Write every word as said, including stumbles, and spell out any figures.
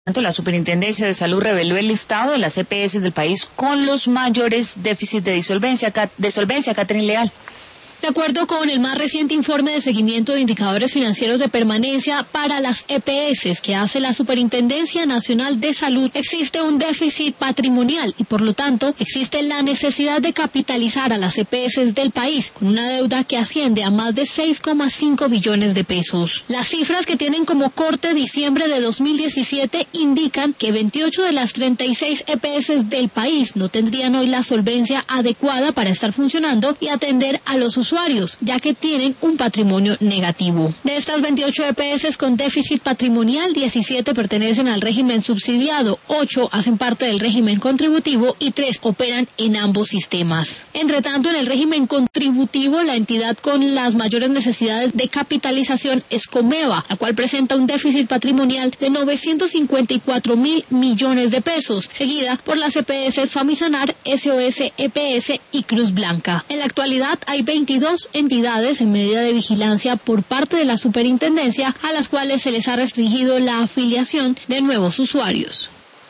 La Superintendencia de Salud reveló el listado de las E P S del país con los mayores déficits de disolvencia. De solvencia, Catherine Leal. De acuerdo con el más reciente informe de seguimiento de indicadores financieros de permanencia para las E P S que hace la Superintendencia Nacional de Salud, existe un déficit patrimonial y por lo tanto existe la necesidad de capitalizar a las E P S del país con una deuda que asciende a más de seis coma cinco billones de pesos. Las cifras que tienen como corte diciembre de dos mil diecisiete indican que veintiocho de las treinta y seis E P S del país no tendrían hoy la solvencia adecuada para estar funcionando y atender a los usuarios. usuarios, ya que tienen un patrimonio negativo. De estas veintiocho E P S con déficit patrimonial, diecisiete pertenecen al régimen subsidiado, ocho hacen parte del régimen contributivo y tres operan en ambos sistemas. Entre tanto, en el régimen contributivo, la entidad con las mayores necesidades de capitalización es Comeva, la cual presenta un déficit patrimonial de novecientos cincuenta y cuatro mil millones de pesos, seguida por las E P S Famisanar, S O S E P S y Cruz Blanca. En la actualidad hay veintidós entidades en medida de vigilancia por parte de la Superintendencia a las cuales se les ha restringido la afiliación de nuevos usuarios.